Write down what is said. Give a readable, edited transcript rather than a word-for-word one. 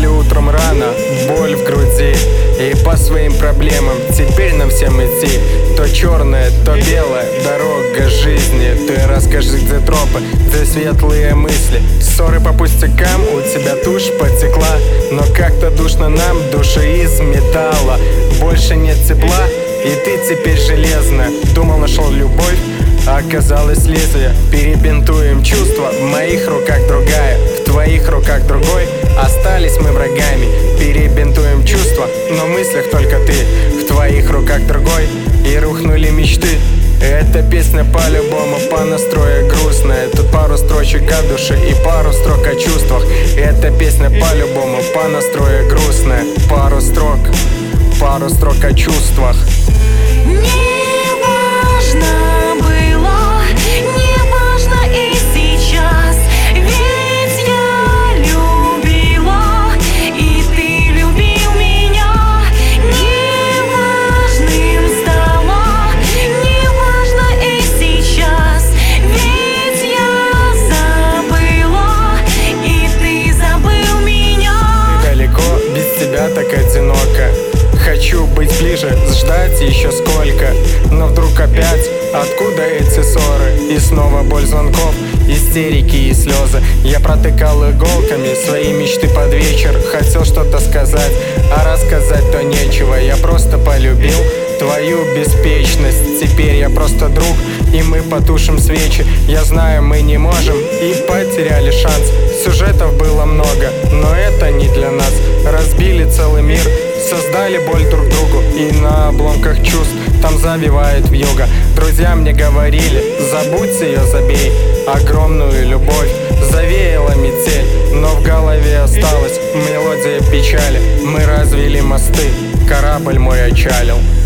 утром рано, боль в груди. И по своим проблемам теперь нам всем идти. То черная, то белая дорога жизни. Ты расскажи, где тропы, где светлые мысли. Ссоры по пустякам, у тебя тушь потекла. Но как-то душно нам, души из металла. Больше нет тепла, и ты теперь железная. Думал, нашел любовь, а оказалось лезвие. Перебинтуем чувства, в моих руках другая, в твоих руках другой. Остались мы врагами. Перебинтуем чувства, но в мыслях только ты, в твоих руках другой. И рухнули мечты. Эта песня по-любому по настрою грустная. Тут пару строчек о душе и пару строк о чувствах. Эта песня по-любому по настрою грустная. Пару строк о чувствах. Так одиноко. Хочу быть ближе, ждать еще сколько. Но вдруг опять, откуда эти ссоры? И снова боль звонков, истерики и слезы. Я протыкал иголками свои мечты под вечер. Хотел что-то сказать, а рассказать-то нечего. Я просто полюбил твою беспечность. Теперь я просто друг, и мы потушим свечи. Я знаю, мы не можем, и потеряли шанс. Сюжетов было много, но это не для нас. Разбили целый мир, создали боль друг другу. И на обломках чувств там завивает вьюга. Друзья мне говорили, забудь ее, забей. Огромную любовь завеяла метель, но в голове осталась мелодия печали. Мы развели мосты, корабль мой отчалил.